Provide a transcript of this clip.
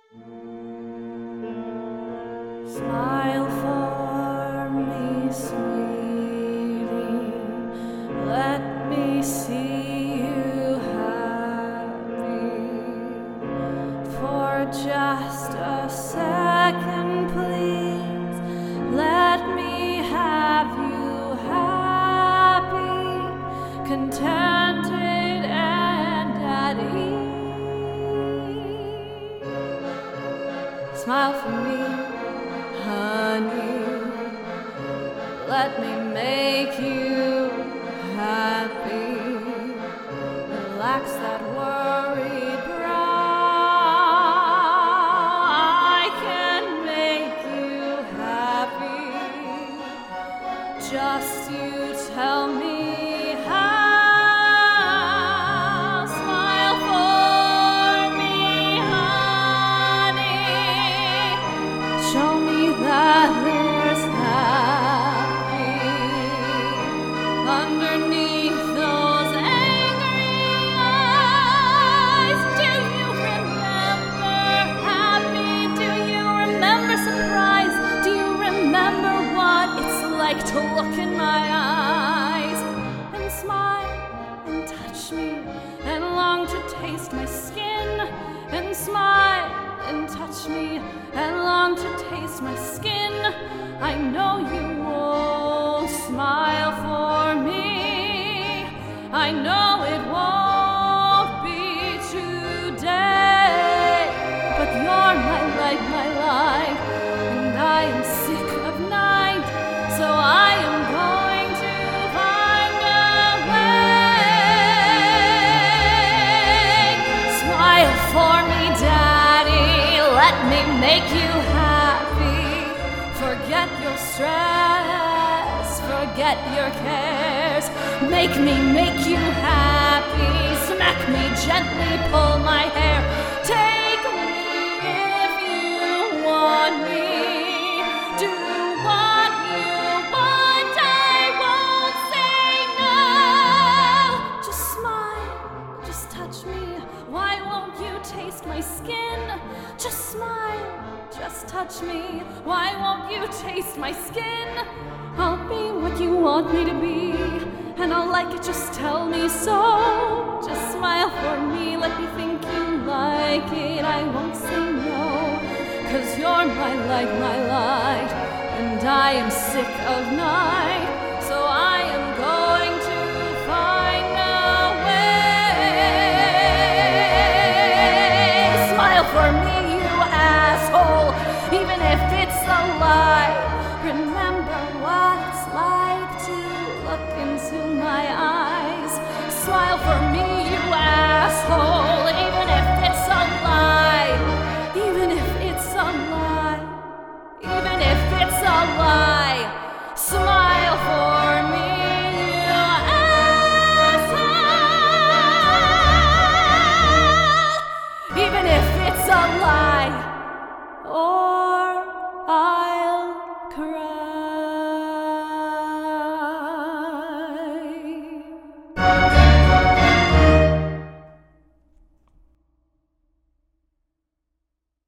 Smile for me, sweetie. Let me see you happy for just a second, please. Let me have you happy, contented and at ease. Smile for me, honey. Let me make you happy. Relax that worried brow. I can make you happy. Just you tell me how. Smile for me, honey. Show me that there's happy underneath those angry eyes. Do you remember happy? Do you remember surprise? Do you remember what it's like to look in my eyes and smile and touch me and long to taste my skin and smile and touch me and long to taste my skin? I know you won't smile for me. I know it won't be today, but you're my light, and I am sick of night, so I am going to find a way. Smile for me, Daddy. Let me make you happy. Forget your stress, forget your cares. Make me make you happy. Smack me gently, pull my hair. Take me if you want me. Do what you want, I won't say no. Just smile, just touch me. Why won't you taste my skin? Just smile, just touch me. Why won't you taste my skin? I'll be what you want me to be, and I'll like it, just tell me so. Just smile for me, let me think you like it. I won't say no, 'cause you're my light, and I am sick of night, so I am going to find a way. Smile for me, you asshole, even if it's a lie. Remember what it's like to look into my eyes. Smile for me, you asshole, even if it's a lie. Even if it's a lie. Even if it's a lie. Smile for me, you asshole. Even if it's a lie. Or I'll cry.